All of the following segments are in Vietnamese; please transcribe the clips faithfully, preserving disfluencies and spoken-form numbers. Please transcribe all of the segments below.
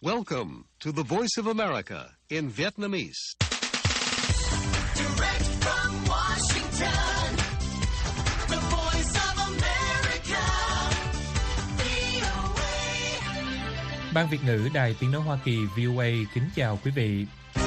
Welcome to the Voice of America in Vietnamese. Direct from Washington, the Voice of America, vê o a. Ban Việt ngữ Đài Tiếng nói Hoa Kỳ vê o a kính chào quý vị.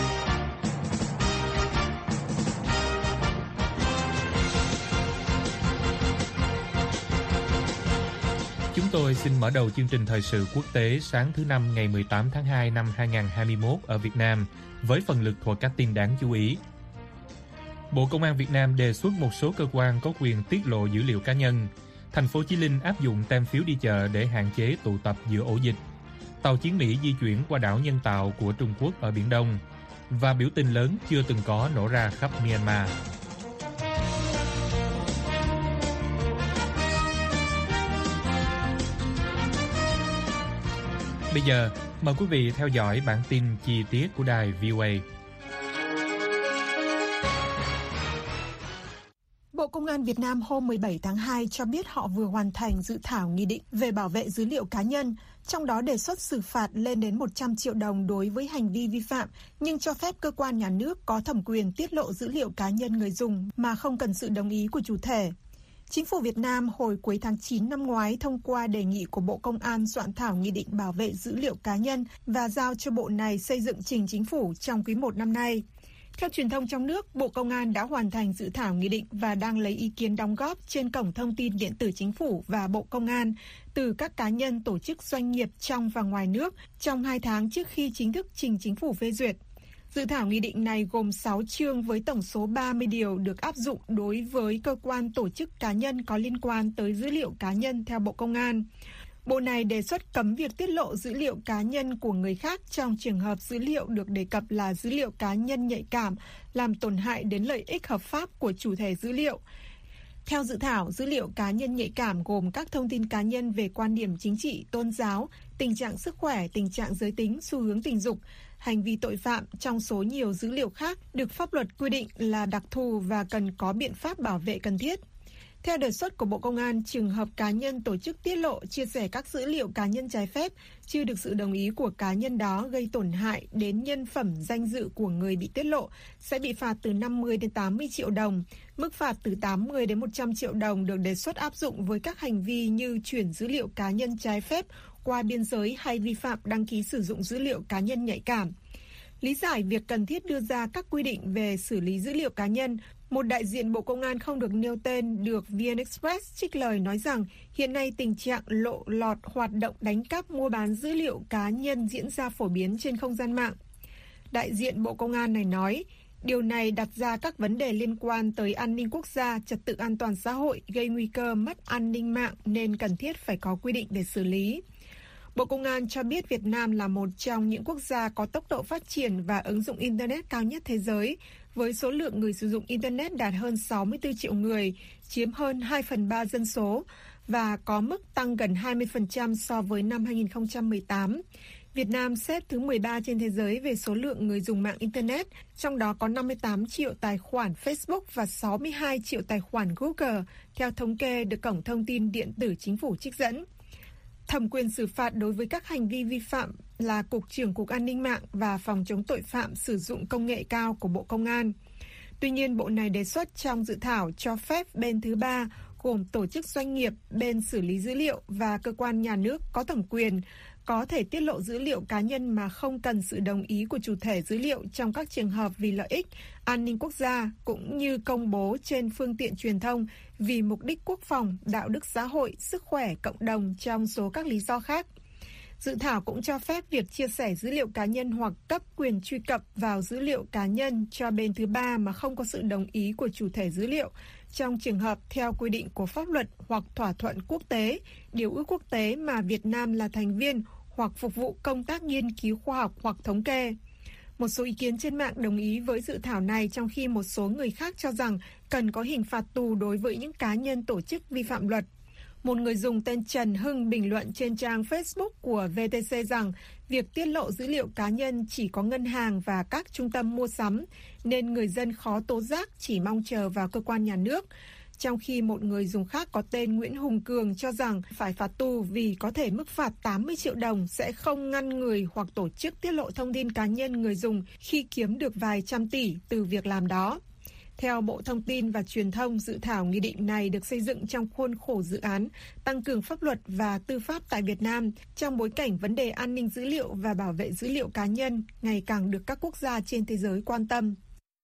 Chúng tôi xin mở đầu chương trình thời sự quốc tế sáng thứ Năm ngày mười tám tháng hai năm hai nghìn không trăm hai mươi mốt ở Việt Nam với phần lược thuộc các tin đáng chú ý. Bộ Công an Việt Nam đề xuất một số cơ quan có quyền tiết lộ dữ liệu cá nhân. Thành phố Chí Linh áp dụng tem phiếu đi chợ để hạn chế tụ tập giữa ổ dịch. Tàu chiến Mỹ di chuyển qua đảo nhân tạo của Trung Quốc ở Biển Đông. Và biểu tình lớn chưa từng có nổ ra khắp Myanmar. Bây giờ, mời quý vị theo dõi bản tin chi tiết của đài vê o a. Bộ Công an Việt Nam hôm mười bảy tháng hai cho biết họ vừa hoàn thành dự thảo nghị định về bảo vệ dữ liệu cá nhân, trong đó đề xuất xử phạt lên đến một trăm triệu đồng đối với hành vi vi phạm, nhưng cho phép cơ quan nhà nước có thẩm quyền tiết lộ dữ liệu cá nhân người dùng mà không cần sự đồng ý của chủ thể. Chính phủ Việt Nam hồi cuối tháng chín năm ngoái thông qua đề nghị của Bộ Công an soạn thảo nghị định bảo vệ dữ liệu cá nhân và giao cho bộ này xây dựng trình chính phủ trong quý một năm nay. Theo truyền thông trong nước, Bộ Công an đã hoàn thành dự thảo nghị định và đang lấy ý kiến đóng góp trên cổng thông tin điện tử chính phủ và Bộ Công an từ các cá nhân, tổ chức, doanh nghiệp trong và ngoài nước trong hai tháng trước khi chính thức trình chính phủ phê duyệt. Dự thảo nghị định này gồm sáu chương với tổng số ba mươi điều được áp dụng đối với cơ quan, tổ chức, cá nhân có liên quan tới dữ liệu cá nhân theo Bộ Công an. Bộ này đề xuất cấm việc tiết lộ dữ liệu cá nhân của người khác trong trường hợp dữ liệu được đề cập là dữ liệu cá nhân nhạy cảm, làm tổn hại đến lợi ích hợp pháp của chủ thể dữ liệu. Theo dự thảo, dữ liệu cá nhân nhạy cảm gồm các thông tin cá nhân về quan điểm chính trị, tôn giáo, tình trạng sức khỏe, tình trạng giới tính, xu hướng tình dục, hành vi tội phạm trong số nhiều dữ liệu khác được pháp luật quy định là đặc thù và cần có biện pháp bảo vệ cần thiết. Theo đề xuất của Bộ Công an, trường hợp cá nhân tổ chức tiết lộ, chia sẻ các dữ liệu cá nhân trái phép, chưa được sự đồng ý của cá nhân đó gây tổn hại đến nhân phẩm danh dự của người bị tiết lộ, sẽ bị phạt từ năm mươi đến tám mươi triệu đồng. Mức phạt từ tám mươi đến một trăm triệu đồng được đề xuất áp dụng với các hành vi như chuyển dữ liệu cá nhân trái phép qua biên giới hay vi phạm đăng ký sử dụng dữ liệu cá nhân nhạy cảm. Lý giải việc cần thiết đưa ra các quy định về xử lý dữ liệu cá nhân, một đại diện Bộ Công an không được nêu tên được vê en Express trích lời nói rằng hiện nay tình trạng lộ lọt hoạt động đánh cắp mua bán dữ liệu cá nhân diễn ra phổ biến trên không gian mạng. Đại diện Bộ Công an này nói, điều này đặt ra các vấn đề liên quan tới an ninh quốc gia, trật tự an toàn xã hội, gây nguy cơ mất an ninh mạng nên cần thiết phải có quy định để xử lý. Bộ Công an cho biết Việt Nam là một trong những quốc gia có tốc độ phát triển và ứng dụng Internet cao nhất thế giới, với số lượng người sử dụng Internet đạt hơn sáu mươi tư triệu người, chiếm hơn hai phần ba dân số, và có mức tăng gần hai mươi phần trăm so với năm hai nghìn không trăm mười tám. Việt Nam xếp thứ mười ba trên thế giới về số lượng người dùng mạng Internet, trong đó có năm mươi tám triệu tài khoản Facebook và sáu mươi hai triệu tài khoản Google, theo thống kê được Cổng Thông tin Điện tử Chính phủ trích dẫn. Thẩm quyền xử phạt đối với các hành vi vi phạm là Cục trưởng Cục An ninh mạng và Phòng chống tội phạm sử dụng công nghệ cao của Bộ Công an. Tuy nhiên, Bộ này đề xuất trong dự thảo cho phép bên thứ ba, gồm tổ chức doanh nghiệp, bên xử lý dữ liệu và cơ quan nhà nước có thẩm quyền, có thể tiết lộ dữ liệu cá nhân mà không cần sự đồng ý của chủ thể dữ liệu trong các trường hợp vì lợi ích, an ninh quốc gia, cũng như công bố trên phương tiện truyền thông vì mục đích quốc phòng, đạo đức xã hội, sức khỏe cộng đồng trong số các lý do khác. Dự thảo cũng cho phép việc chia sẻ dữ liệu cá nhân hoặc cấp quyền truy cập vào dữ liệu cá nhân cho bên thứ ba mà không có sự đồng ý của chủ thể dữ liệu, trong trường hợp theo quy định của pháp luật hoặc thỏa thuận quốc tế, điều ước quốc tế mà Việt Nam là thành viên hoặc phục vụ công tác nghiên cứu khoa học hoặc thống kê. Một số ý kiến trên mạng đồng ý với dự thảo này, trong khi một số người khác cho rằng cần có hình phạt tù đối với những cá nhân tổ chức vi phạm luật. Một người dùng tên Trần Hưng bình luận trên trang Facebook của vê tê xê rằng việc tiết lộ dữ liệu cá nhân chỉ có ngân hàng và các trung tâm mua sắm, nên người dân khó tố giác, chỉ mong chờ vào cơ quan nhà nước. trong khi một người dùng khác có tên Nguyễn Hùng Cường cho rằng phải phạt tù vì có thể mức phạt tám mươi triệu đồng sẽ không ngăn người hoặc tổ chức tiết lộ thông tin cá nhân người dùng khi kiếm được vài trăm tỷ từ việc làm đó. Theo Bộ Thông tin và Truyền thông, dự thảo nghị định này được xây dựng trong khuôn khổ dự án tăng cường pháp luật và tư pháp tại Việt Nam trong bối cảnh vấn đề an ninh dữ liệu và bảo vệ dữ liệu cá nhân ngày càng được các quốc gia trên thế giới quan tâm.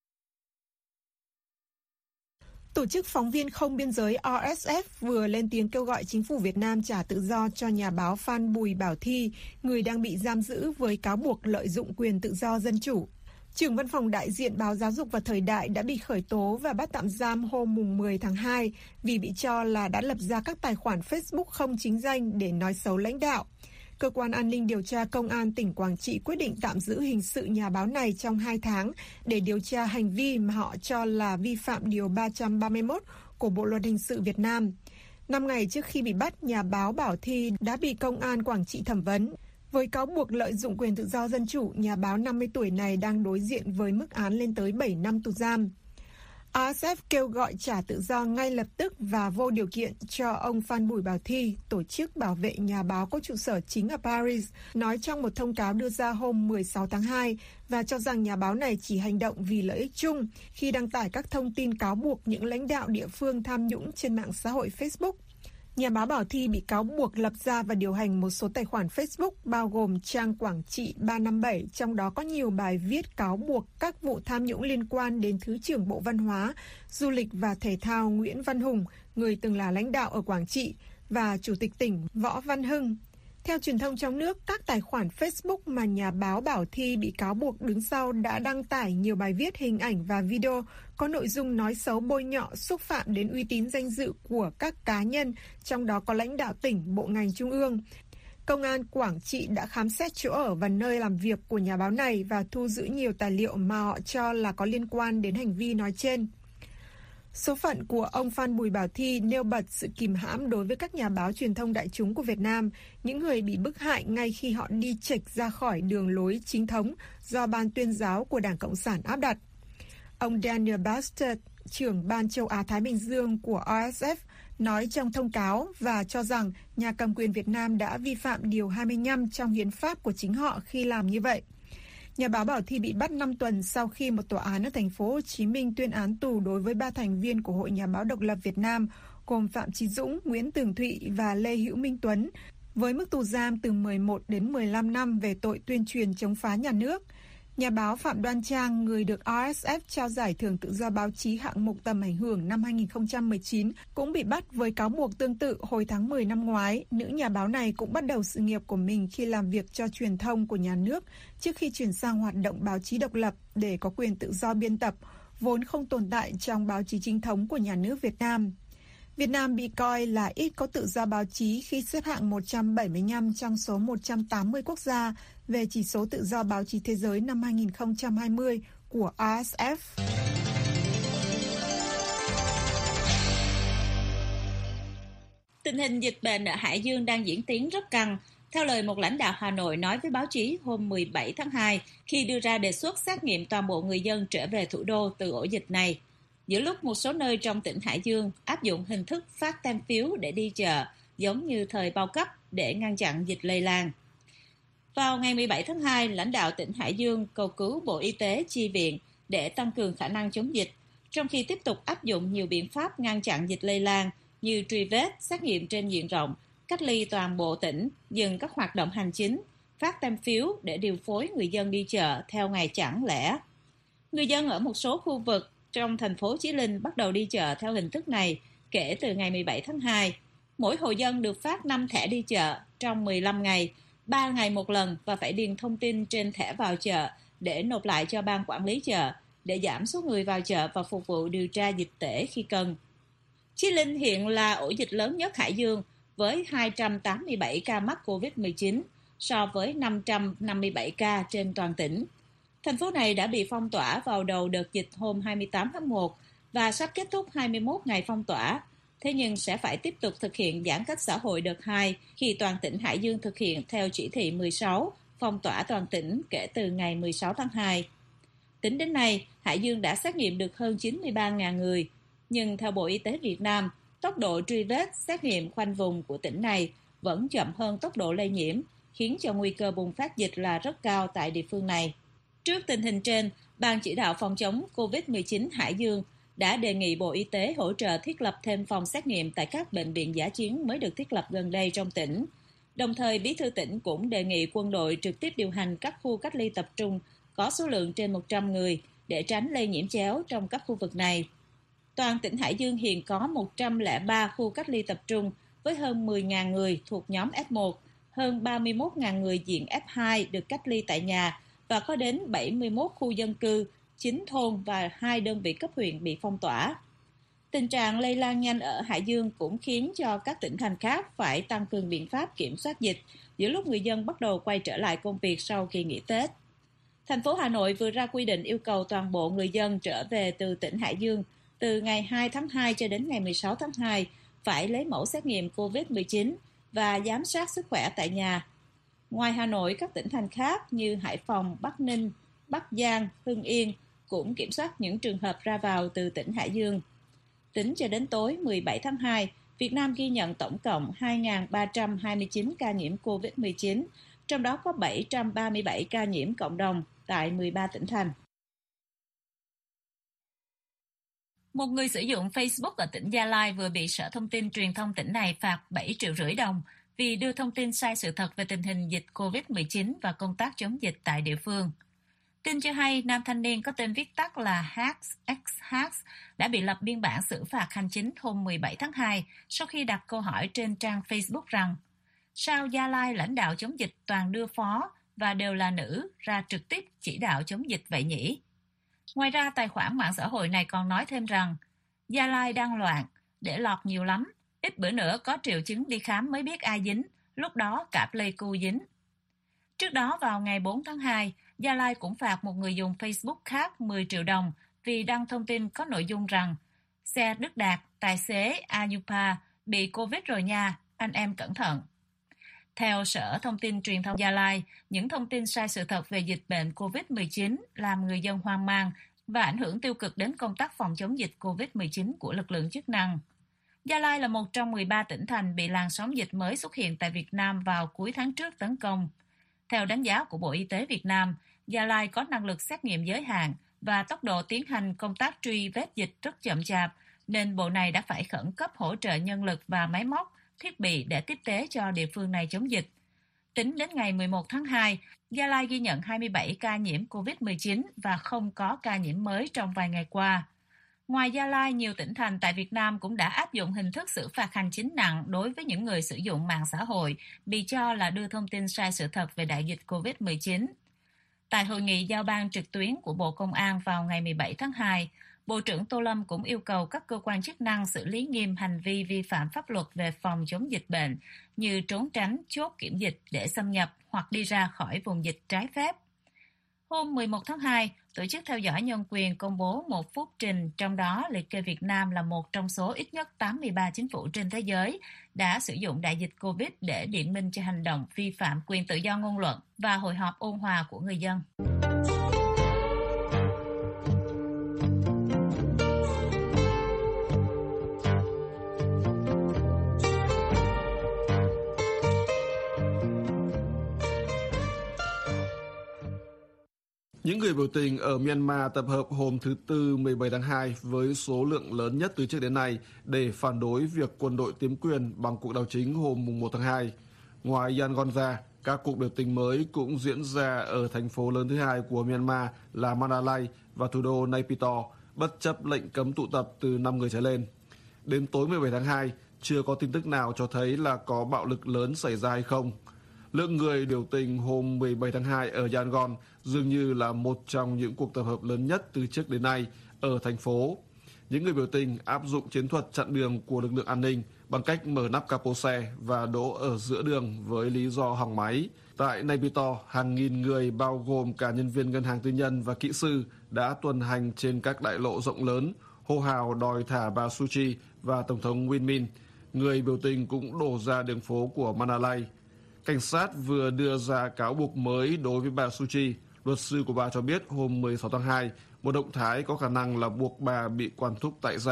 Tổ chức Phóng viên Không Biên giới R S F vừa lên tiếng kêu gọi chính phủ Việt Nam trả tự do cho nhà báo Phan Bùi Bảo Thi, người đang bị giam giữ với cáo buộc lợi dụng quyền tự do dân chủ. Trưởng văn phòng đại diện Báo Giáo dục và Thời đại đã bị khởi tố và bắt tạm giam hôm mùng mười tháng hai vì bị cho là đã lập ra các tài khoản Facebook không chính danh để nói xấu lãnh đạo. Cơ quan an ninh điều tra Công an tỉnh Quảng Trị quyết định tạm giữ hình sự nhà báo này trong hai tháng để điều tra hành vi mà họ cho là vi phạm Điều ba trăm ba mươi mốt của Bộ Luật Hình sự Việt Nam. Năm ngày trước khi bị bắt, nhà báo Bảo Thi đã bị Công an Quảng Trị thẩm vấn. Với cáo buộc lợi dụng quyền tự do dân chủ, nhà báo năm mươi tuổi này đang đối diện với mức án lên tới bảy năm tù giam. R S F kêu gọi trả tự do ngay lập tức và vô điều kiện cho ông Phan Bùi Bảo Thi, tổ chức bảo vệ nhà báo có trụ sở chính ở Paris, nói trong một thông cáo đưa ra hôm mười sáu tháng hai và cho rằng nhà báo này chỉ hành động vì lợi ích chung khi đăng tải các thông tin cáo buộc những lãnh đạo địa phương tham nhũng trên mạng xã hội Facebook. Nhà báo Bảo Thi bị cáo buộc lập ra và điều hành một số tài khoản Facebook bao gồm trang Quảng Trị ba năm bảy, trong đó có nhiều bài viết cáo buộc các vụ tham nhũng liên quan đến Thứ trưởng Bộ Văn hóa, Du lịch và Thể thao Nguyễn Văn Hùng, người từng là lãnh đạo ở Quảng Trị, và Chủ tịch tỉnh Võ Văn Hưng. Theo truyền thông trong nước, các tài khoản Facebook mà nhà báo Bảo Thi bị cáo buộc đứng sau đã đăng tải nhiều bài viết, hình ảnh và video có nội dung nói xấu, bôi nhọ, xúc phạm đến uy tín danh dự của các cá nhân, trong đó có lãnh đạo tỉnh, bộ ngành trung ương. Công an Quảng Trị đã khám xét chỗ ở và nơi làm việc của nhà báo này và thu giữ nhiều tài liệu mà họ cho là có liên quan đến hành vi nói trên. Số phận của ông Phan Bùi Bảo Thi nêu bật sự kìm hãm đối với các nhà báo truyền thông đại chúng của Việt Nam, những người bị bức hại ngay khi họ đi chệch ra khỏi đường lối chính thống do Ban tuyên giáo của Đảng Cộng sản áp đặt. Ông Daniel Bastard, trưởng Ban Châu Á-Thái Bình Dương của R S F, nói trong thông cáo và cho rằng nhà cầm quyền Việt Nam đã vi phạm Điều hai mươi lăm trong hiến pháp của chính họ khi làm như vậy. Nhà báo Bảo Thi bị bắt năm tuần sau khi một tòa án ở thành phố Hồ Chí Minh tuyên án tù đối với ba thành viên của Hội Nhà báo Độc lập Việt Nam gồm Phạm Chí Dũng, Nguyễn Tường Thụy và Lê Hữu Minh Tuấn, với mức tù giam từ mười một đến mười lăm năm về tội tuyên truyền chống phá nhà nước. Nhà báo Phạm Đoan Trang, người được R S F trao giải thưởng tự do báo chí hạng mục tầm ảnh hưởng năm hai nghìn không trăm mười chín, cũng bị bắt với cáo buộc tương tự hồi tháng mười năm ngoái. Nữ nhà báo này cũng bắt đầu sự nghiệp của mình khi làm việc cho truyền thông của nhà nước trước khi chuyển sang hoạt động báo chí độc lập để có quyền tự do biên tập, vốn không tồn tại trong báo chí chính thống của nhà nước Việt Nam. Việt Nam bị coi là ít có tự do báo chí khi xếp hạng một trăm bảy mươi lăm trong số một trăm tám mươi quốc gia về chỉ số tự do báo chí thế giới năm hai nghìn không trăm hai mươi của R S F. Tình hình dịch bệnh ở Hải Dương đang diễn tiến rất căng. Theo lời một lãnh đạo Hà Nội nói với báo chí hôm mười bảy tháng hai khi đưa ra đề xuất xét nghiệm toàn bộ người dân trở về thủ đô từ ổ dịch này. Giữa lúc một số nơi trong tỉnh Hải Dương áp dụng hình thức phát tem phiếu để đi chợ, giống như thời bao cấp để ngăn chặn dịch lây lan. Vào ngày mười bảy tháng hai, lãnh đạo tỉnh Hải Dương cầu cứu Bộ Y tế chi viện để tăng cường khả năng chống dịch, trong khi tiếp tục áp dụng nhiều biện pháp ngăn chặn dịch lây lan như truy vết, xét nghiệm trên diện rộng, cách ly toàn bộ tỉnh, dừng các hoạt động hành chính, phát tem phiếu để điều phối người dân đi chợ theo ngày chẵn lẻ. Người dân ở một số khu vực trong thành phố Chí Linh bắt đầu đi chợ theo hình thức này kể từ ngày mười bảy tháng hai. Mỗi hộ dân được phát năm thẻ đi chợ trong mười lăm ngày, ba ngày một lần và phải điền thông tin trên thẻ vào chợ để nộp lại cho ban quản lý chợ để giảm số người vào chợ và phục vụ điều tra dịch tễ khi cần. Chí Linh hiện là ổ dịch lớn nhất Hải Dương với hai trăm tám mươi bảy ca mắc covid mười chín so với năm trăm năm mươi bảy ca trên toàn tỉnh. Thành phố này đã bị phong tỏa vào đầu đợt dịch hôm hai mươi tám tháng một và sắp kết thúc hai mươi mốt ngày phong tỏa. Thế nhưng sẽ phải tiếp tục thực hiện giãn cách xã hội đợt hai khi toàn tỉnh Hải Dương thực hiện theo chỉ thị mười sáu phong tỏa toàn tỉnh kể từ ngày mười sáu tháng hai. Tính đến nay, Hải Dương đã xét nghiệm được hơn chín mươi ba nghìn người. Nhưng theo Bộ Y tế Việt Nam, tốc độ truy vết, xét nghiệm khoanh vùng của tỉnh này vẫn chậm hơn tốc độ lây nhiễm, khiến cho nguy cơ bùng phát dịch là rất cao tại địa phương này. Trước tình hình trên, Ban chỉ đạo phòng chống covid mười chín Hải Dương đã đề nghị Bộ Y tế hỗ trợ thiết lập thêm phòng xét nghiệm tại các bệnh viện dã chiến mới được thiết lập gần đây trong tỉnh. Đồng thời, Bí thư tỉnh cũng đề nghị quân đội trực tiếp điều hành các khu cách ly tập trung có số lượng trên một trăm người để tránh lây nhiễm chéo trong các khu vực này. Toàn tỉnh Hải Dương hiện có một trăm lẻ ba khu cách ly tập trung với hơn mười nghìn người thuộc nhóm ép một, hơn ba mươi mốt nghìn người diện ép hai được cách ly tại nhà và có đến bảy mươi mốt khu dân cư, chín thôn và hai đơn vị cấp huyện bị phong tỏa. Tình trạng lây lan nhanh ở Hải Dương cũng khiến cho các tỉnh thành khác phải tăng cường biện pháp kiểm soát dịch giữa lúc người dân bắt đầu quay trở lại công việc sau kỳ nghỉ Tết. Thành phố Hà Nội vừa ra quy định yêu cầu toàn bộ người dân trở về từ tỉnh Hải Dương từ ngày hai tháng hai cho đến ngày mười sáu tháng hai phải lấy mẫu xét nghiệm covid mười chín và giám sát sức khỏe tại nhà. Ngoài Hà Nội, các tỉnh thành khác như Hải Phòng, Bắc Ninh, Bắc Giang, Hưng Yên cũng kiểm soát những trường hợp ra vào từ tỉnh Hải Dương. Tính cho đến tối mười bảy tháng hai, Việt Nam ghi nhận tổng cộng hai nghìn ba trăm hai mươi chín ca nhiễm covid mười chín, trong đó có bảy trăm ba mươi bảy ca nhiễm cộng đồng tại mười ba tỉnh thành. Một người sử dụng Facebook ở tỉnh Gia Lai vừa bị Sở Thông tin Truyền thông tỉnh này phạt bảy triệu rưỡi đồng vì đưa thông tin sai sự thật về tình hình dịch covid mười chín và công tác chống dịch tại địa phương. Tin cho hay, nam thanh niên có tên viết tắt là Hacks X Hacks đã bị lập biên bản xử phạt hành chính hôm mười bảy tháng hai sau khi đặt câu hỏi trên trang Facebook rằng sao Gia Lai lãnh đạo chống dịch toàn đưa phó và đều là nữ ra trực tiếp chỉ đạo chống dịch vậy nhỉ? Ngoài ra, tài khoản mạng xã hội này còn nói thêm rằng Gia Lai đang loạn, để lọt nhiều lắm, ít bữa nữa có triệu chứng đi khám mới biết ai dính, lúc đó cả Pleiku dính. Trước đó vào ngày bốn tháng hai, Gia Lai cũng phạt một người dùng Facebook khác mười triệu đồng vì đăng thông tin có nội dung rằng xe Đức Đạt, tài xế Ayupa bị Covid rồi nha, anh em cẩn thận. Theo Sở Thông tin Truyền thông Gia Lai, những thông tin sai sự thật về dịch bệnh covid mười chín làm người dân hoang mang và ảnh hưởng tiêu cực đến công tác phòng chống dịch covid mười chín của lực lượng chức năng. Gia Lai là một trong mười ba tỉnh thành bị làn sóng dịch mới xuất hiện tại Việt Nam vào cuối tháng trước tấn công. Theo đánh giá của Bộ Y tế Việt Nam, Gia Lai có năng lực xét nghiệm giới hạn và tốc độ tiến hành công tác truy vết dịch rất chậm chạp, nên Bộ này đã phải khẩn cấp hỗ trợ nhân lực và máy móc, thiết bị để tiếp tế cho địa phương này chống dịch. Tính đến ngày mười một tháng hai, Gia Lai ghi nhận hai mươi bảy ca nhiễm covid mười chín và không có ca nhiễm mới trong vài ngày qua. Ngoài Gia Lai, nhiều tỉnh thành tại Việt Nam cũng đã áp dụng hình thức xử phạt hành chính nặng đối với những người sử dụng mạng xã hội bị cho là đưa thông tin sai sự thật về đại dịch covid mười chín. Tại hội nghị giao ban trực tuyến của Bộ Công an vào ngày mười bảy tháng hai, Bộ trưởng Tô Lâm cũng yêu cầu các cơ quan chức năng xử lý nghiêm hành vi vi phạm pháp luật về phòng chống dịch bệnh như trốn tránh chốt kiểm dịch để xâm nhập hoặc đi ra khỏi vùng dịch trái phép. Hôm mười một tháng hai, Tổ chức Theo dõi Nhân quyền công bố một phúc trình, trong đó liệt kê Việt Nam là một trong số ít nhất tám mươi ba chính phủ trên thế giới đã sử dụng đại dịch Covid để biện minh cho hành động vi phạm quyền tự do ngôn luận và hội họp ôn hòa của người dân. Những người biểu tình ở Myanmar tập hợp hôm thứ Tư mười bảy tháng hai với số lượng lớn nhất từ trước đến nay để phản đối việc quân đội tiếm quyền bằng cuộc đảo chính hôm một tháng hai. Ngoài Yangon ra, các cuộc biểu tình mới cũng diễn ra ở thành phố lớn thứ hai của Myanmar là Mandalay và thủ đô Naypyidaw, bất chấp lệnh cấm tụ tập từ năm người trở lên. Đến tối mười bảy tháng hai, chưa có tin tức nào cho thấy là có bạo lực lớn xảy ra hay không. Lượng người biểu tình hôm mười bảy tháng hai ở Yangon dường như là một trong những cuộc tập hợp lớn nhất từ trước đến nay ở thành phố. Những người biểu tình áp dụng chiến thuật chặn đường của lực lượng an ninh bằng cách mở nắp capo xe và đỗ ở giữa đường với lý do hỏng máy. Tại Naypyidaw, hàng nghìn người bao gồm cả nhân viên ngân hàng tư nhân và kỹ sư đã tuần hành trên các đại lộ rộng lớn, hô hào đòi thả bà Suu Kyi và Tổng thống Win Myint. Người biểu tình cũng đổ ra đường phố của Mandalay. Cảnh sát vừa đưa ra cáo buộc mới đối với bà Suu Kyi. Luật sư của bà cho biết hôm mười sáu tháng hai, một động thái có khả năng là buộc bà bị quản thúc tại gia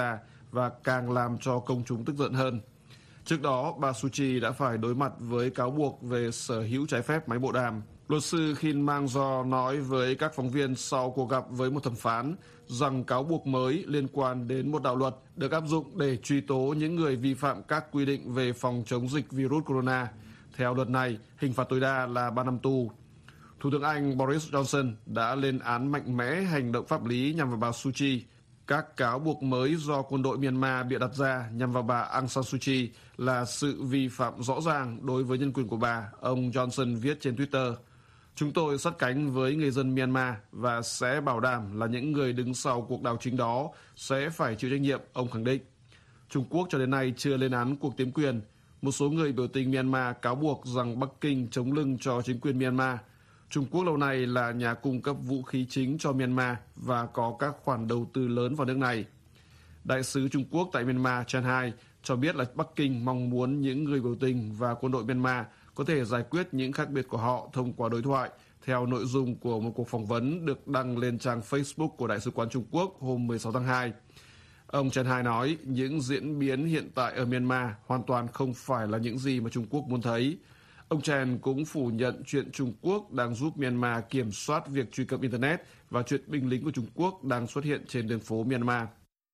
và càng làm cho công chúng tức giận hơn. Trước đó, bà Suu Kyi đã phải đối mặt với cáo buộc về sở hữu trái phép máy bộ đàm. Luật sư Khin Mang-jo nói với các phóng viên sau cuộc gặp với một thẩm phán rằng cáo buộc mới liên quan đến một đạo luật được áp dụng để truy tố những người vi phạm các quy định về phòng chống dịch virus corona. Theo luật này, hình phạt tối đa là ba năm tù. Thủ tướng Anh Boris Johnson đã lên án mạnh mẽ hành động pháp lý nhằm vào bà Suu Kyi. Các cáo buộc mới do quân đội Myanmar bịa đặt ra nhằm vào bà Aung San Suu Kyi là sự vi phạm rõ ràng đối với nhân quyền của bà, ông Johnson viết trên Twitter. Chúng tôi sát cánh với người dân Myanmar và sẽ bảo đảm là những người đứng sau cuộc đảo chính đó sẽ phải chịu trách nhiệm, ông khẳng định. Trung Quốc cho đến nay chưa lên án cuộc tiếm quyền. Một số người biểu tình Myanmar cáo buộc rằng Bắc Kinh chống lưng cho chính quyền Myanmar. Trung Quốc lâu nay là nhà cung cấp vũ khí chính cho Myanmar và có các khoản đầu tư lớn vào nước này. Đại sứ Trung Quốc tại Myanmar Chen Hai cho biết là Bắc Kinh mong muốn những người biểu tình và quân đội Myanmar có thể giải quyết những khác biệt của họ thông qua đối thoại, theo nội dung của một cuộc phỏng vấn được đăng lên trang Facebook của Đại sứ quán Trung Quốc hôm mười sáu tháng hai. Ông Chen Hai nói những diễn biến hiện tại ở Myanmar hoàn toàn không phải là những gì mà Trung Quốc muốn thấy. Ông Chen cũng phủ nhận chuyện Trung Quốc đang giúp Myanmar kiểm soát việc truy cập Internet và chuyện binh lính của Trung Quốc đang xuất hiện trên đường phố Myanmar.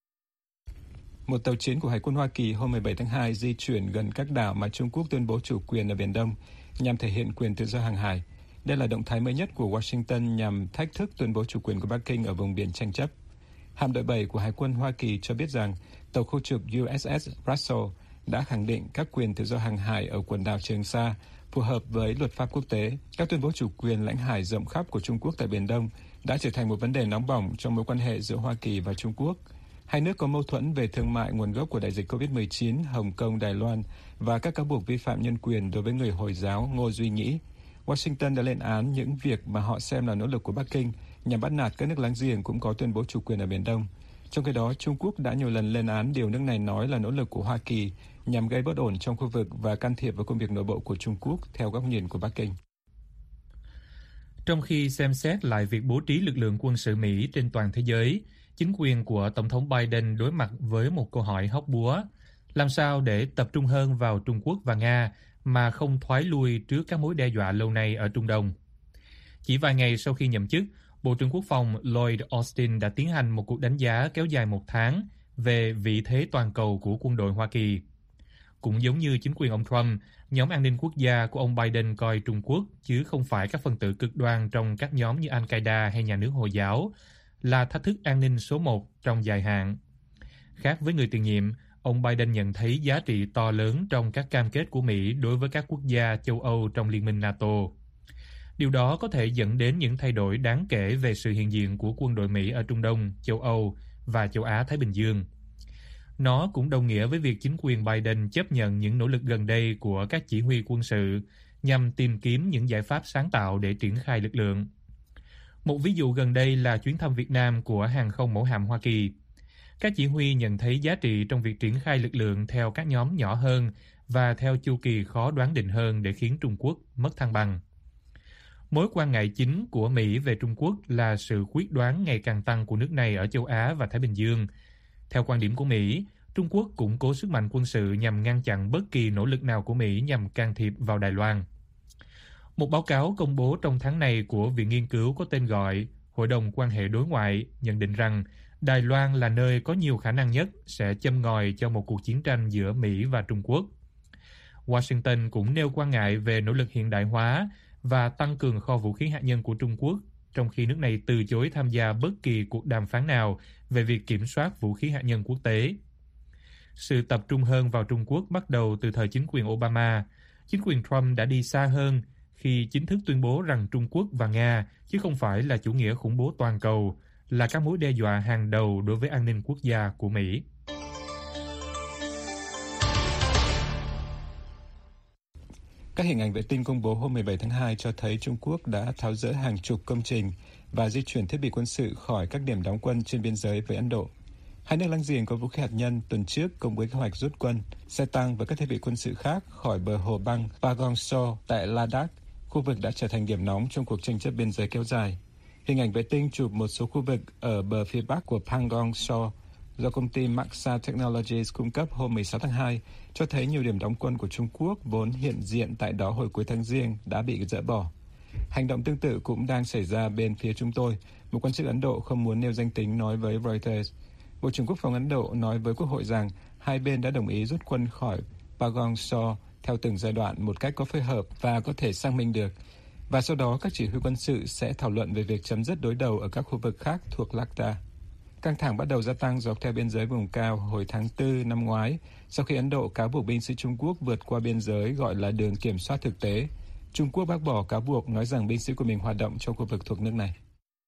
Một tàu chiến của Hải quân Hoa Kỳ hôm mười bảy tháng hai di chuyển gần các đảo mà Trung Quốc tuyên bố chủ quyền ở Biển Đông nhằm thể hiện quyền tự do hàng hải. Đây là động thái mới nhất của Washington nhằm thách thức tuyên bố chủ quyền của Bắc Kinh ở vùng biển tranh chấp. Hạm đội bảy của Hải quân Hoa Kỳ cho biết rằng tàu khu trục u ét ét Russell đã khẳng định các quyền tự do hàng hải ở quần đảo Trường Sa phù hợp với luật pháp quốc tế. Các tuyên bố chủ quyền lãnh hải rộng khắp của Trung Quốc tại Biển Đông đã trở thành một vấn đề nóng bỏng trong mối quan hệ giữa Hoa Kỳ và Trung Quốc. Hai nước có mâu thuẫn về thương mại nguồn gốc của đại dịch covid mười chín, Hồng Kông, Đài Loan và các cáo buộc vi phạm nhân quyền đối với người Hồi giáo Ngô Duy Nhĩ. Washington đã lên án những việc mà họ xem là nỗ lực của Bắc Kinh nhằm bắt nạt các nước láng giềng cũng có tuyên bố chủ quyền ở Biển Đông. Trong khi đó, Trung Quốc đã nhiều lần lên án điều nước này nói là nỗ lực của Hoa Kỳ nhằm gây bất ổn trong khu vực và can thiệp vào công việc nội bộ của Trung Quốc theo góc nhìn của Bắc Kinh. Trong khi xem xét lại việc bố trí lực lượng quân sự Mỹ trên toàn thế giới, chính quyền của Tổng thống Biden đối mặt với một câu hỏi hóc búa. Làm sao để tập trung hơn vào Trung Quốc và Nga mà không thoái lui trước các mối đe dọa lâu nay ở Trung Đông? Chỉ vài ngày sau khi nhậm chức, Bộ trưởng Quốc phòng Lloyd Austin đã tiến hành một cuộc đánh giá kéo dài một tháng về vị thế toàn cầu của quân đội Hoa Kỳ. Cũng giống như chính quyền ông Trump, nhóm an ninh quốc gia của ông Biden coi Trung Quốc, chứ không phải các phần tử cực đoan trong các nhóm như Al-Qaeda hay nhà nước Hồi giáo, là thách thức an ninh số một trong dài hạn. Khác với người tiền nhiệm, ông Biden nhận thấy giá trị to lớn trong các cam kết của Mỹ đối với các quốc gia châu Âu trong Liên minh NATO. Điều đó có thể dẫn đến những thay đổi đáng kể về sự hiện diện của quân đội Mỹ ở Trung Đông, châu Âu và châu Á-Thái Bình Dương. Nó cũng đồng nghĩa với việc chính quyền Biden chấp nhận những nỗ lực gần đây của các chỉ huy quân sự nhằm tìm kiếm những giải pháp sáng tạo để triển khai lực lượng. Một ví dụ gần đây là chuyến thăm Việt Nam của hàng không mẫu hạm Hoa Kỳ. Các chỉ huy nhận thấy giá trị trong việc triển khai lực lượng theo các nhóm nhỏ hơn và theo chu kỳ khó đoán định hơn để khiến Trung Quốc mất thăng bằng. Mối quan ngại chính của Mỹ về Trung Quốc là sự quyết đoán ngày càng tăng của nước này ở châu Á và Thái Bình Dương. Theo quan điểm của Mỹ, Trung Quốc củng cố sức mạnh quân sự nhằm ngăn chặn bất kỳ nỗ lực nào của Mỹ nhằm can thiệp vào Đài Loan. Một báo cáo công bố trong tháng này của Viện Nghiên cứu có tên gọi Hội đồng Quan hệ Đối ngoại nhận định rằng Đài Loan là nơi có nhiều khả năng nhất sẽ châm ngòi cho một cuộc chiến tranh giữa Mỹ và Trung Quốc. Washington cũng nêu quan ngại về nỗ lực hiện đại hóa và tăng cường kho vũ khí hạt nhân của Trung Quốc, trong khi nước này từ chối tham gia bất kỳ cuộc đàm phán nào về việc kiểm soát vũ khí hạt nhân quốc tế. Sự tập trung hơn vào Trung Quốc bắt đầu từ thời chính quyền Obama. Chính quyền Trump đã đi xa hơn khi chính thức tuyên bố rằng Trung Quốc và Nga, chứ không phải là chủ nghĩa khủng bố toàn cầu, là các mối đe dọa hàng đầu đối với an ninh quốc gia của Mỹ. Các hình ảnh vệ tinh công bố hôm mười bảy tháng hai cho thấy Trung Quốc đã tháo dỡ hàng chục công trình và di chuyển thiết bị quân sự khỏi các điểm đóng quân trên biên giới với Ấn Độ. Hai nước láng giềng có vũ khí hạt nhân tuần trước công bố kế hoạch rút quân, xe tăng và các thiết bị quân sự khác khỏi bờ hồ băng Pangong So tại Ladakh, khu vực đã trở thành điểm nóng trong cuộc tranh chấp biên giới kéo dài. Hình ảnh vệ tinh chụp một số khu vực ở bờ phía bắc của Pangong So do công ty Maxar Technologies cung cấp hôm mười sáu tháng hai cho thấy nhiều điểm đóng quân của Trung Quốc vốn hiện diện tại đó hồi cuối tháng Giêng đã bị dỡ bỏ. Hành động tương tự cũng đang xảy ra bên phía chúng tôi, một quan chức Ấn Độ không muốn nêu danh tính nói với Reuters. Bộ trưởng Quốc phòng Ấn Độ nói với Quốc hội rằng hai bên đã đồng ý rút quân khỏi Pagang Seo theo từng giai đoạn một cách có phối hợp và có thể xác minh được. Và sau đó các chỉ huy quân sự sẽ thảo luận về việc chấm dứt đối đầu ở các khu vực khác thuộc Ladakh. Căng thẳng bắt đầu gia tăng dọc theo biên giới vùng cao hồi tháng tư năm ngoái, sau khi Ấn Độ cáo buộc binh sĩ Trung Quốc vượt qua biên giới gọi là đường kiểm soát thực tế. Trung Quốc bác bỏ cáo buộc, nói rằng binh sĩ của mình hoạt động trong khu vực thuộc nước này.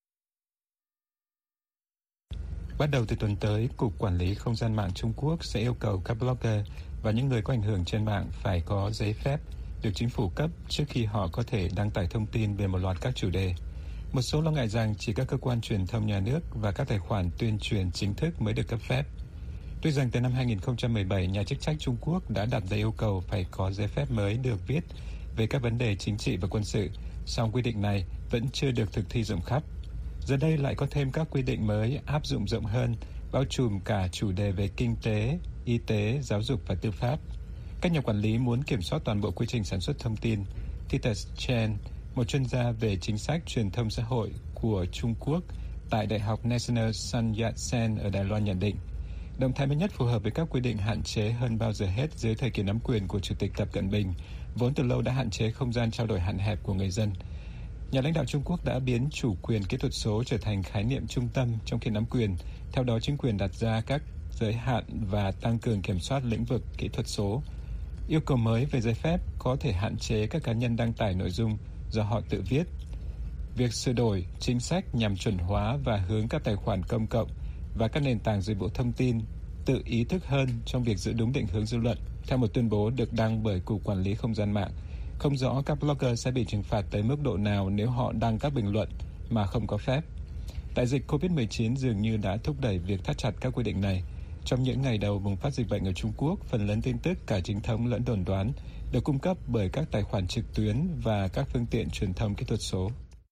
Bắt đầu từ tuần tới, Cục Quản lý Không gian mạng Trung Quốc sẽ yêu cầu các blogger và những người có ảnh hưởng trên mạng phải có giấy phép được chính phủ cấp trước khi họ có thể đăng tải thông tin về một loạt các chủ đề. Một số lo ngại rằng chỉ các cơ quan truyền thông nhà nước và các tài khoản tuyên truyền chính thức mới được cấp phép. Tuy rằng từ năm hai nghìn không trăm mười bảy, nhà chức trách Trung Quốc đã đặt ra yêu cầu phải có giấy phép mới được viết về các vấn đề chính trị và quân sự, song quy định này vẫn chưa được thực thi rộng khắp. Giờ đây lại có thêm các quy định mới áp dụng rộng hơn, bao trùm cả chủ đề về kinh tế, y tế, giáo dục và tư pháp. Các nhà quản lý muốn kiểm soát toàn bộ quy trình sản xuất thông tin. Titus Chen, một chuyên gia về chính sách truyền thông xã hội của Trung Quốc tại Đại học National Sun Yat-sen ở Đài Loan nhận định, động thái mới nhất phù hợp với các quy định hạn chế hơn bao giờ hết dưới thời kỳ nắm quyền của Chủ tịch Tập Cận Bình, vốn từ lâu đã hạn chế không gian trao đổi hạn hẹp của người dân. Nhà lãnh đạo Trung Quốc đã biến chủ quyền kỹ thuật số trở thành khái niệm trung tâm trong khi nắm quyền. Theo đó, chính quyền đặt ra các giới hạn và tăng cường kiểm soát lĩnh vực kỹ thuật số. Yêu cầu mới về giấy phép có thể hạn chế các cá nhân đăng tải nội dung do họ tự viết. Việc sửa đổi chính sách nhằm chuẩn hóa và hướng các tài khoản công cộng và các nền tảng dịch vụ thông tin tự ý thức hơn trong việc giữ đúng định hướng dư luận, theo một tuyên bố được đăng bởi Cục Quản lý Không gian mạng. Không rõ các blogger sẽ bị trừng phạt tới mức độ nào nếu họ đăng các bình luận mà không có phép. Đại dịch covid mười chín dường như đã thúc đẩy việc thắt chặt các quy định này. Trong những ngày đầu bùng phát dịch bệnh ở Trung Quốc, phần lớn tin tức cả chính thống lẫn đồn đoán được cung cấp bởi các tài khoản trực tuyến và các phương tiện truyền thông kỹ thuật số.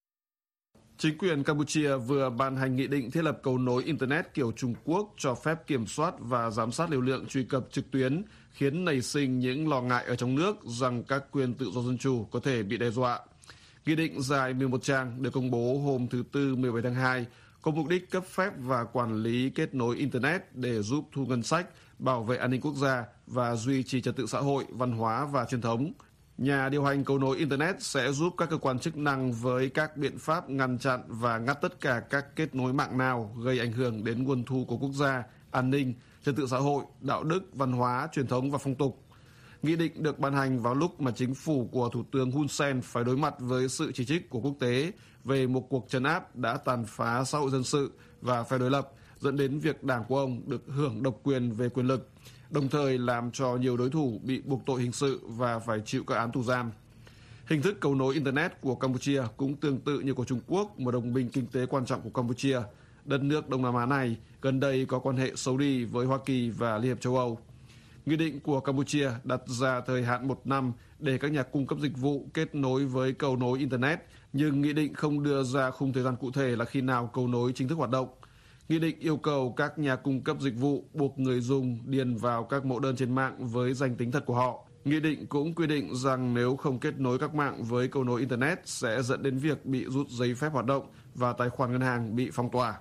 Chính quyền Campuchia vừa ban hành nghị định thiết lập cầu nối Internet kiểu Trung Quốc cho phép kiểm soát và giám sát lưu lượng truy cập trực tuyến, khiến nảy sinh những lo ngại ở trong nước rằng các quyền tự do dân chủ có thể bị đe dọa. Nghị định dài mười một trang được công bố hôm thứ Tư mười bảy tháng hai có mục đích cấp phép và quản lý kết nối Internet để giúp thu ngân sách, bảo vệ an ninh quốc gia và duy trì trật tự xã hội, văn hóa và truyền thống. Nhà điều hành cầu nối Internet sẽ giúp các cơ quan chức năng với các biện pháp ngăn chặn và ngắt tất cả các kết nối mạng nào gây ảnh hưởng đến nguồn thu của quốc gia, an ninh, trật tự xã hội, đạo đức, văn hóa, truyền thống và phong tục. Nghị định được ban hành vào lúc mà chính phủ của Thủ tướng Hun Sen phải đối mặt với sự chỉ trích của quốc tế về một cuộc trấn áp đã tàn phá xã hội dân sự và phe đối lập, dẫn đến việc đảng của ông được hưởng độc quyền về quyền lực, đồng thời làm cho nhiều đối thủ bị buộc tội hình sự và phải chịu các án tù giam. Hình thức cầu nối Internet của Campuchia cũng tương tự như của Trung Quốc, một đồng minh kinh tế quan trọng của Campuchia. Đất nước Đông Nam Á này gần đây có quan hệ xấu đi với Hoa Kỳ và Liên hiệp châu Âu. Nghị định của Campuchia đặt ra thời hạn một năm để các nhà cung cấp dịch vụ kết nối với cầu nối Internet, nhưng nghị định không đưa ra khung thời gian cụ thể là khi nào cầu nối chính thức hoạt động. Nghị định yêu cầu các nhà cung cấp dịch vụ buộc người dùng điền vào các mẫu đơn trên mạng với danh tính thật của họ. Nghị định cũng quy định rằng nếu không kết nối các mạng với cầu nối Internet sẽ dẫn đến việc bị rút giấy phép hoạt động và tài khoản ngân hàng bị phong tỏa.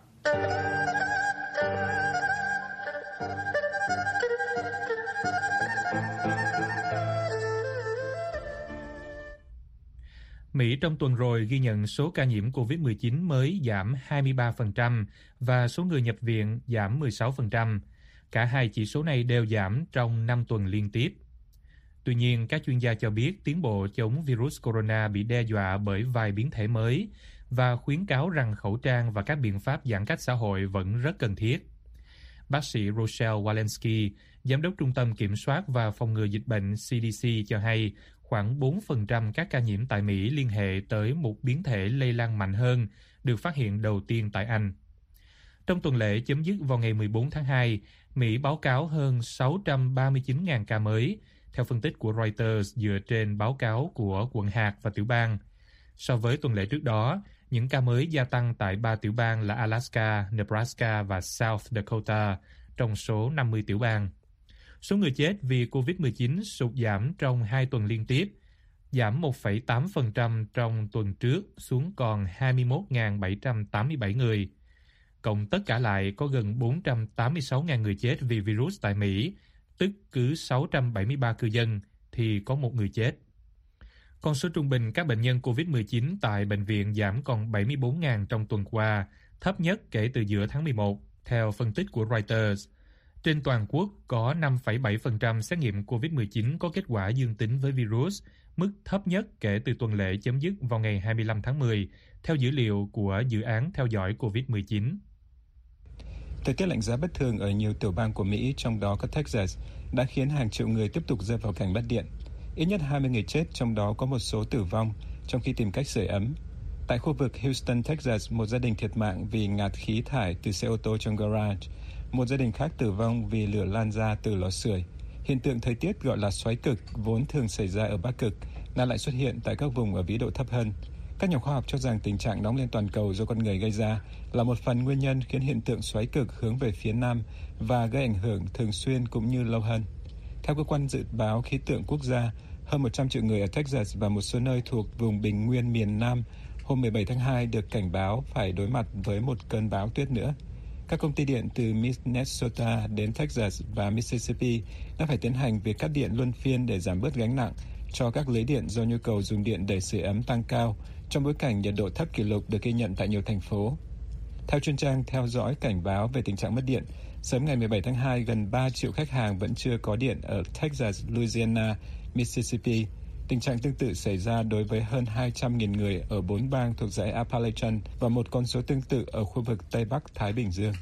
Mỹ trong tuần rồi ghi nhận số ca nhiễm covid mười chín mới giảm hai mươi ba phần trăm và số người nhập viện giảm mười sáu phần trăm. Cả hai chỉ số này đều giảm trong năm tuần liên tiếp. Tuy nhiên, các chuyên gia cho biết tiến bộ chống virus corona bị đe dọa bởi vài biến thể mới và khuyến cáo rằng khẩu trang và các biện pháp giãn cách xã hội vẫn rất cần thiết. Bác sĩ Rochelle Walensky, Giám đốc Trung tâm Kiểm soát và Phòng ngừa Dịch bệnh C D C cho hay khoảng bốn phần trăm các ca nhiễm tại Mỹ liên hệ tới một biến thể lây lan mạnh hơn được phát hiện đầu tiên tại Anh. Trong tuần lễ chấm dứt vào ngày mười bốn tháng hai, Mỹ báo cáo hơn sáu trăm ba mươi chín nghìn ca mới, theo phân tích của Reuters dựa trên báo cáo của quận hạt và tiểu bang. So với tuần lễ trước đó, những ca mới gia tăng tại ba tiểu bang là Alaska, Nebraska và South Dakota, trong số năm mươi tiểu bang. Số người chết vì covid mười chín sụt giảm trong hai tuần liên tiếp, giảm một phẩy tám phần trăm trong tuần trước xuống còn hai mươi mốt nghìn bảy trăm tám mươi bảy người. Cộng tất cả lại có gần bốn trăm tám mươi sáu nghìn người chết vì virus tại Mỹ, tức cứ sáu trăm bảy mươi ba cư dân thì có một người chết. Con số trung bình các bệnh nhân covid mười chín tại bệnh viện giảm còn bảy mươi bốn nghìn trong tuần qua, thấp nhất kể từ giữa tháng mười một, theo phân tích của Reuters. Trên toàn quốc có năm phẩy bảy phần trăm xét nghiệm covid mười chín có kết quả dương tính với virus, mức thấp nhất kể từ tuần lễ chấm dứt vào ngày hai mươi lăm tháng mười, theo dữ liệu của dự án theo dõi covid mười chín. Thời tiết lạnh giá bất thường ở nhiều tiểu bang của Mỹ, trong đó có Texas, đã khiến hàng triệu người tiếp tục rơi vào cảnh mất điện. Ít nhất hai mươi người chết, trong đó có một số tử vong trong khi tìm cách sưởi ấm. Tại khu vực Houston, Texas, một gia đình thiệt mạng vì ngạt khí thải từ xe ô tô trong garage. Một gia đình khác tử vong vì lửa lan ra từ lò sưởi. Hiện tượng thời tiết gọi là xoáy cực vốn thường xảy ra ở Bắc Cực, nay lại xuất hiện tại các vùng ở vĩ độ thấp hơn. Các nhà khoa học cho rằng tình trạng nóng lên toàn cầu do con người gây ra là một phần nguyên nhân khiến hiện tượng xoáy cực hướng về phía Nam và gây ảnh hưởng thường xuyên cũng như lâu hơn. Theo cơ quan dự báo khí tượng quốc gia, hơn một trăm triệu người ở Texas và một số nơi thuộc vùng bình nguyên miền Nam hôm mười bảy tháng hai được cảnh báo phải đối mặt với một cơn bão tuyết nữa. Các công ty điện từ Minnesota đến Texas và Mississippi đã phải tiến hành việc cắt điện luân phiên để giảm bớt gánh nặng cho các lưới điện do nhu cầu dùng điện để sưởi ấm tăng cao trong bối cảnh nhiệt độ thấp kỷ lục được ghi nhận tại nhiều thành phố. Theo chuyên trang theo dõi cảnh báo về tình trạng mất điện, sớm ngày mười bảy tháng hai, gần ba triệu khách hàng vẫn chưa có điện ở Texas, Louisiana, Mississippi. Tình trạng tương tự xảy ra đối với hơn hai trăm nghìn người ở bốn bang thuộc dãy Appalachian và một con số tương tự ở khu vực Tây Bắc Thái Bình Dương.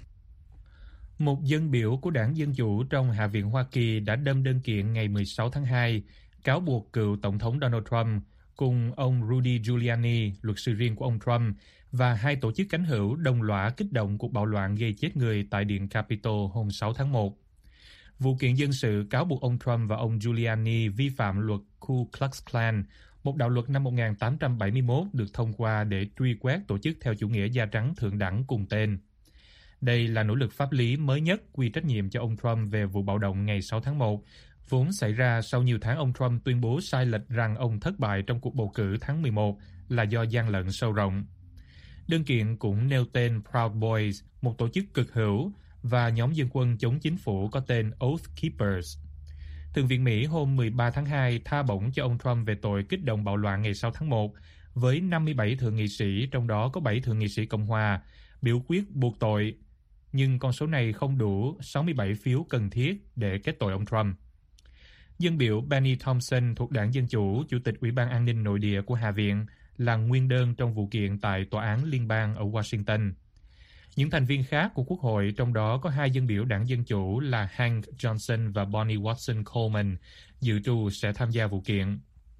Một dân biểu của đảng Dân Chủ trong Hạ viện Hoa Kỳ đã đâm đơn kiện ngày mười sáu tháng hai, cáo buộc cựu Tổng thống Donald Trump cùng ông Rudy Giuliani, luật sư riêng của ông Trump, và hai tổ chức cánh hữu đồng lõa kích động cuộc bạo loạn gây chết người tại Điện Capitol hôm sáu tháng một. Vụ kiện dân sự cáo buộc ông Trump và ông Giuliani vi phạm luật Ku Klux Klan, một đạo luật năm một nghìn tám trăm bảy mươi mốt được thông qua để truy quét tổ chức theo chủ nghĩa da trắng thượng đẳng cùng tên. Đây là nỗ lực pháp lý mới nhất quy trách nhiệm cho ông Trump về vụ bạo động ngày sáu tháng một, vốn xảy ra sau nhiều tháng ông Trump tuyên bố sai lệch rằng ông thất bại trong cuộc bầu cử tháng mười một là do gian lận sâu rộng. Đơn kiện cũng nêu tên Proud Boys, một tổ chức cực hữu, và nhóm dân quân chống chính phủ có tên Oath Keepers. Thượng viện Mỹ hôm mười ba tháng hai tha bổng cho ông Trump về tội kích động bạo loạn ngày sáu tháng một, với năm mươi bảy thượng nghị sĩ, trong đó có bảy thượng nghị sĩ Cộng hòa, biểu quyết buộc tội, nhưng con số này không đủ sáu mươi bảy phiếu cần thiết để kết tội ông Trump. Dân biểu Benny Thompson thuộc đảng Dân Chủ, Chủ tịch Ủy ban An ninh Nội địa của Hạ viện, là nguyên đơn trong vụ kiện tại Tòa án Liên bang ở Washington. Những thành viên khác của Quốc hội, trong đó có hai dân biểu đảng Dân Chủ là Hank Johnson và Bonnie Watson Coleman, dự trù sẽ tham gia vụ kiện.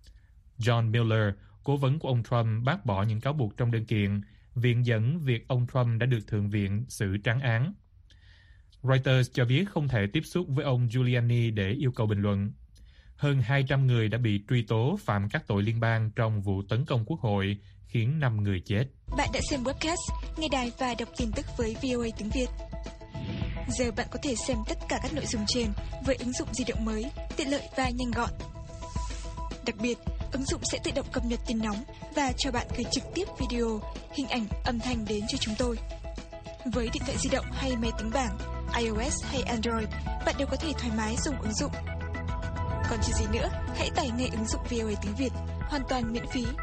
John Miller, cố vấn của ông Trump, bác bỏ những cáo buộc trong đơn kiện, viện dẫn việc ông Trump đã được Thượng viện xử trắng án. Reuters cho biết không thể tiếp xúc với ông Giuliani để yêu cầu bình luận. Hơn hai trăm người đã bị truy tố phạm các tội liên bang trong vụ tấn công Quốc hội, khiến năm người chết. Bạn đã xem webcast, nghe đài và đọc tin tức với vê o a tiếng Việt. Giờ bạn có thể xem tất cả các nội dung trên với ứng dụng di động mới, tiện lợi và nhanh gọn. Đặc biệt, ứng dụng sẽ tự động cập nhật tin nóng và cho bạn gửi trực tiếp video, hình ảnh, âm thanh đến cho chúng tôi. Với điện thoại di động hay máy tính bảng, iOS hay Android, bạn đều có thể thoải mái dùng ứng dụng. Còn chờ gì nữa, hãy tải ngay ứng dụng vê o a tiếng Việt, hoàn toàn miễn phí.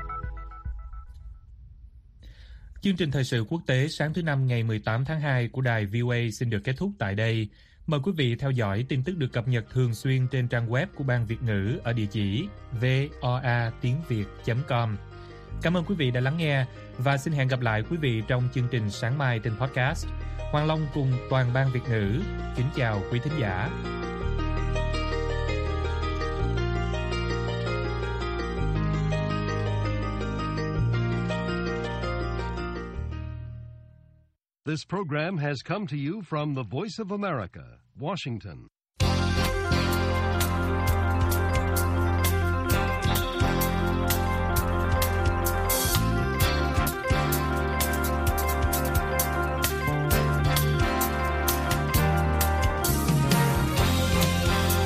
Chương trình thời sự quốc tế sáng thứ Năm ngày mười tám tháng hai của đài vê o a xin được kết thúc tại đây. Mời quý vị theo dõi tin tức được cập nhật thường xuyên trên trang web của Ban Việt ngữ ở địa chỉ voa tiếng việt chấm com. Cảm ơn quý vị đã lắng nghe và xin hẹn gặp lại quý vị trong chương trình sáng mai trên podcast. Hoàng Long cùng toàn Ban Việt ngữ kính chào quý thính giả. This program has come to you from the Voice of America, Washington.